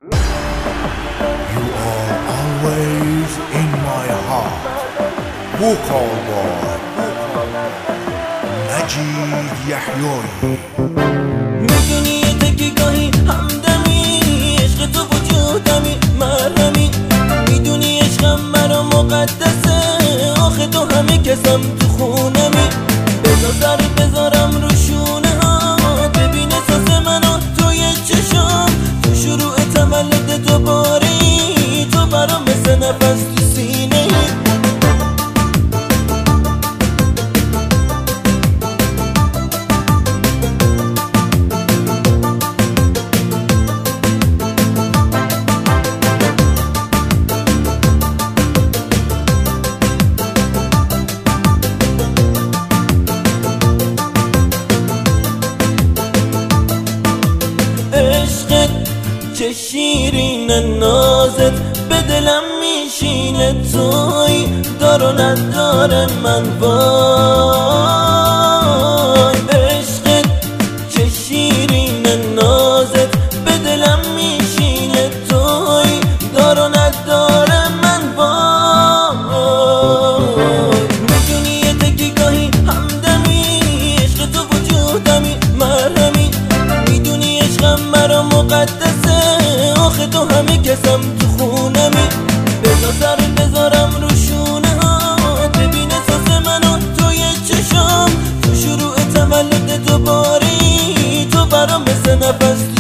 You are always in my heart. Vocal boy مجید یحیایی. میدونی یه تکی گاهی همدمی، عشق تو وجودمی مرهمی. میدونی عشقم مرا مقدسه، آخه تو همه کسم تو خونمی. بذار سر بذارم رو شونه ها، ببین احساس منو توی چشم. تو شروع تولد تو باری، تو برام مثل نفس تو سینه ای. چه شیرین نازت به دلم میشینه، توی دار و نداره من وای. عشقت چه شیرین نازت به دلم میشینه، توی دار و نداره من وای. میدونی یه تکی گاهی همدمی، عشق تو وجودمی مرهمی. میدونی عشقم مرا مقدسه، آخه تو همه کسم تو خونمی. بذار سر بذارم رو شونه ها، ببین احساس منو توی چشم. تو شروع تولد تو باری، تو برام مثل نفس